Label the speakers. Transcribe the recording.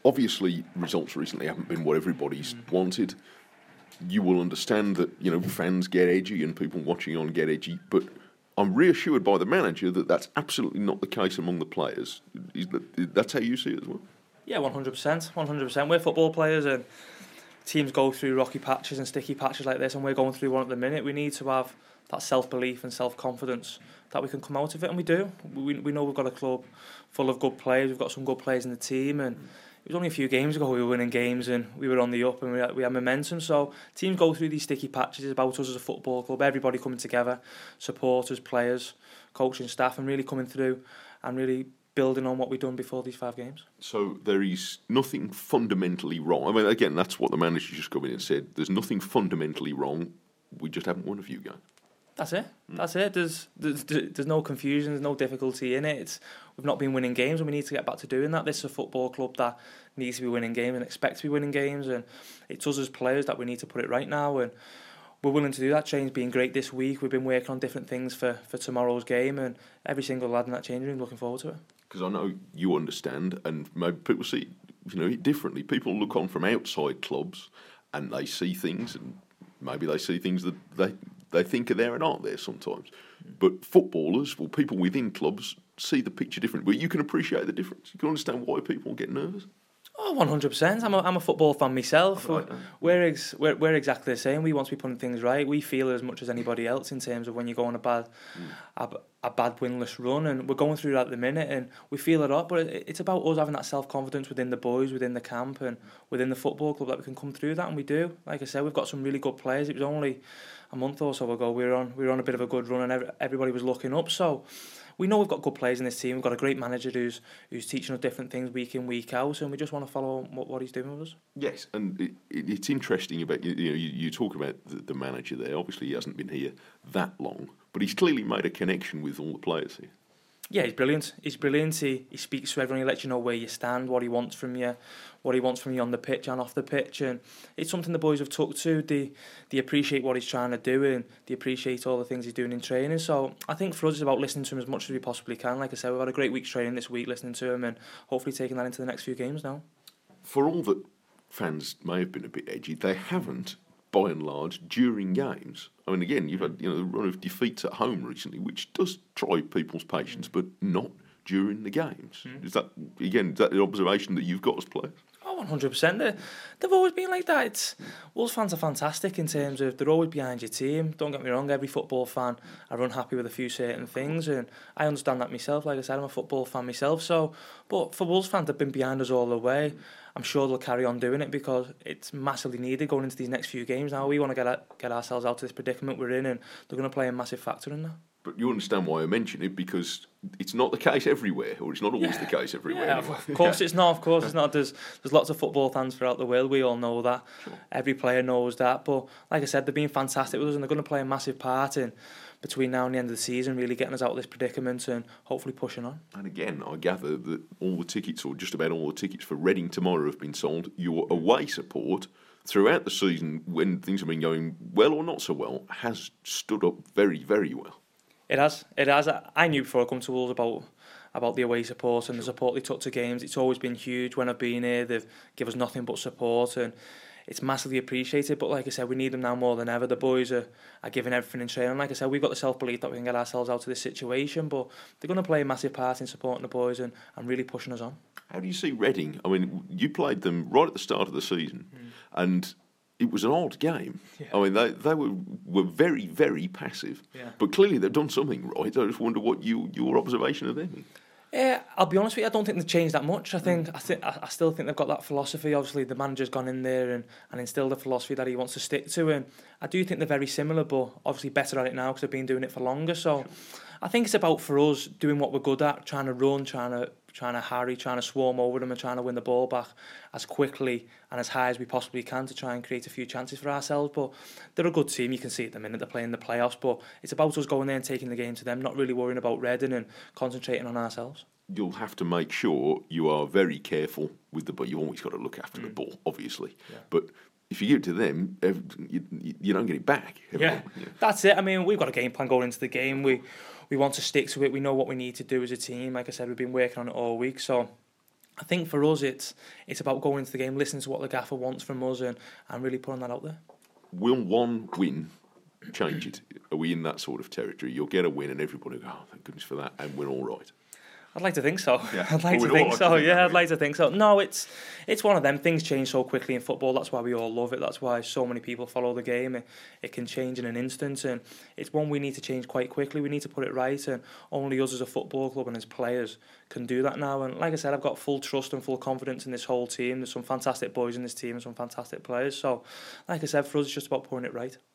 Speaker 1: obviously, results recently haven't been what everybody's wanted. You will understand that, fans get edgy and people watching on get edgy, but I'm reassured by the manager that that's absolutely not the case among the players. That's how you see it as well?
Speaker 2: Yeah, 100%. 100%. We're football players, and teams go through rocky patches and sticky patches like this, and we're going through one at the minute. We need to have that self-belief and self-confidence that we can come out of it, and we do. We know we've got a club full of good players. We've got some good players in the team, and it was only a few games ago we were winning games and we were on the up and we had momentum. So teams go through these sticky patches. It's about us as a football club, everybody coming together, supporters, players, coaching staff, and really coming through and really building on what we've done before these 5 games.
Speaker 1: So there is nothing fundamentally wrong. I mean, again, that's what the manager just come in and said. There's nothing fundamentally wrong. We just haven't won a few games.
Speaker 2: That's it. That's it. There's no confusion. There's no difficulty in it. We've not been winning games, and we need to get back to doing that. This is a football club that needs to be winning games and expects to be winning games, and it's us as players that we need to put it right now, and we're willing to do that. Training's been great this week. We've been working on different things for tomorrow's game, and every single lad in that changing room looking forward to it.
Speaker 1: Because I know you understand, and maybe people see it differently. People look on from outside clubs, and they see things, and maybe they see things that they think are there and aren't there sometimes. But footballers, people within clubs, see the picture differently. But you can appreciate the difference. You can understand why people get nervous.
Speaker 2: Oh, 100%. I'm a football fan myself.
Speaker 1: Right.
Speaker 2: We're exactly the same. We want to be putting things right. We feel as much as anybody else in terms of when you go on a bad winless run, and we're going through that at the minute, and we feel it up. But it's about us having that self-confidence within the boys, within the camp, and within the football club that we can come through that, and we do. Like I said, we've got some really good players. It was only a month or so ago we were on a bit of a good run, and everybody was looking up. So we know we've got good players in this team. We've got a great manager who's teaching us different things week in, week out, and we just want to follow what he's doing with us.
Speaker 1: Yes, and it's interesting about you talk about the manager there. Obviously, he hasn't been here that long, but he's clearly made a connection with all the players here.
Speaker 2: Yeah, he's brilliant. He speaks to everyone. He lets you know where you stand, what he wants from you on the pitch and off the pitch, and it's something the boys have took to. They appreciate what he's trying to do, and they appreciate all the things he's doing in training. So I think for us it's about listening to him as much as we possibly can. Like I said, we've had a great week's training this week, listening to him, and hopefully taking that into the next few games now.
Speaker 1: For all that fans may have been a bit edgy, they haven't, by and large, during games. I mean, again, you've had a run of defeats at home recently, which does try people's patience, but not during the games. Is that the observation that you've got as players?
Speaker 2: Oh, 100%. They've always been like that. Wolves fans are fantastic in terms of they're always behind your team. Don't get me wrong, every football fan are unhappy with a few certain things, and I understand that myself. Like I said, I'm a football fan myself. But for Wolves fans, they've been behind us all the way. I'm sure they'll carry on doing it because it's massively needed going into these next few games now. We want to get ourselves out of this predicament we're in, and they're going to play a massive factor in that.
Speaker 1: But you understand why I mention it, because it's not the case everywhere, or it's not always the case everywhere.
Speaker 2: Yeah,
Speaker 1: anyway.
Speaker 2: of course it's not. Of course it's not. There's lots of football fans throughout the world. We all know that.
Speaker 1: Sure.
Speaker 2: Every player knows that. But like I said, they've been fantastic with us, and they're going to play a massive part in between now and the end of the season, really getting us out of this predicament and hopefully pushing on.
Speaker 1: And again, I gather that all the tickets, or just about all the tickets for Reading tomorrow, have been sold. Your away support throughout the season, when things have been going well or not so well, has stood up very, very well.
Speaker 2: It has. I knew before I come to Wolves about the away support and the support they took to games. It's always been huge. When I've been here, they've given us nothing but support, and it's massively appreciated. But like I said, we need them now more than ever. The boys are giving everything in training. Like I said, we've got the self-belief that we can get ourselves out of this situation, but they're going to play a massive part in supporting the boys and really pushing us on.
Speaker 1: How do you see Reading? I mean, you played them right at the start of the season, and it was an odd game. Yeah. I mean, they were very, very passive. Yeah. But clearly they've done something right. I just wonder what your observation of them is.
Speaker 2: Yeah, I'll be honest with you, I don't think they've changed that much. I still think they've got that philosophy. Obviously, the manager's gone in there and instilled a philosophy that he wants to stick to. And I do think they're very similar, but obviously better at it now because they've been doing it for longer. So I think it's about, for us, doing what we're good at, trying to run, trying to harry, trying to swarm over them and trying to win the ball back as quickly and as high as we possibly can to try and create a few chances for ourselves. But they're a good team. You can see at the minute they're playing the playoffs, but it's about us going there and taking the game to them, not really worrying about Reading and concentrating on ourselves.
Speaker 1: You'll have to make sure you are very careful with the ball. You've always got to look after the ball, obviously. Yeah. But if you give it to them, you don't get it back.
Speaker 2: Yeah, that's it. I mean, we've got a game plan going into the game. We want to stick to it. We know what we need to do as a team. Like I said, we've been working on it all week. So I think for us, it's about going into the game, listening to what the gaffer wants from us, and really putting that out there.
Speaker 1: Will one win change it? Are we in that sort of territory? You'll get a win and everybody will go, oh, thank goodness for that, and we're all right.
Speaker 2: I'd like to think so.
Speaker 1: Yeah.
Speaker 2: I'd like to think so. Yeah, I'd like to think so. No, it's one of them. Things change so quickly in football. That's why we all love it. That's why so many people follow the game. It can change in an instant, and it's one we need to change quite quickly. We need to put it right, and only us as a football club and as players can do that now. And like I said, I've got full trust and full confidence in this whole team. There's some fantastic boys in this team and some fantastic players. So, like I said, for us, it's just about putting it right.